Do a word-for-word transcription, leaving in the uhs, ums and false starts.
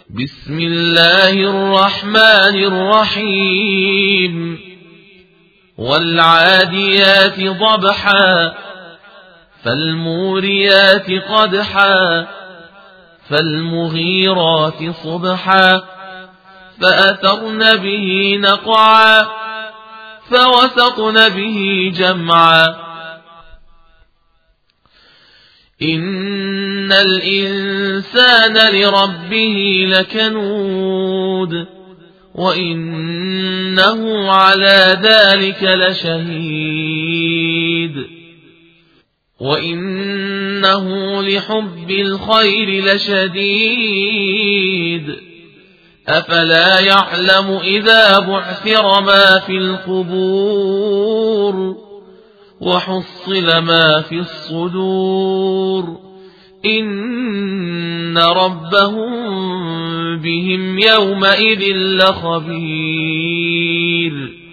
بسم الله الرحمن الرحيم والعاديات ضبحا فالموريات قدحا فالمغيرات صبحا فأثرن به نقعا فوسطن به جمعا إن الإنسان لربه لكنود وإنه على ذلك لشهيد وإنه لحب الخير لشديد أفلا يعلم إذا بعثر ما في القبور وحصل ما في الصدور إن ربهم بهم يومئذ لخبير